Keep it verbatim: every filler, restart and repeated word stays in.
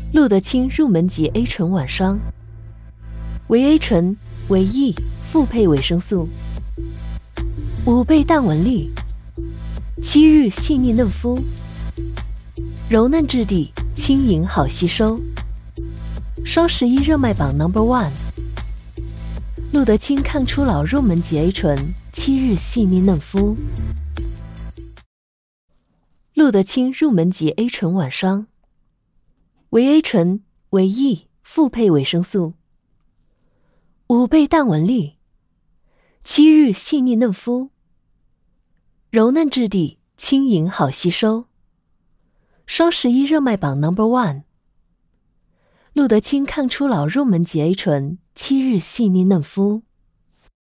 路德清入门级 A 醇晚霜，维 A 醇为 E 复配维生素，五倍淡纹力，七日细腻嫩肤，柔嫩质地，轻盈好吸收。双十一热卖榜 Number One。路德清抗初老入门级 A 醇，七日细腻嫩肤。路德清入门级 A 醇晚霜，维 A 醇为 E 复配维生素，五倍淡纹力，七日细腻嫩肤，柔嫩质地，轻盈好吸收。双十一热卖榜 Number One。路德清抗初老入门级 A 醇，七日细腻嫩肤。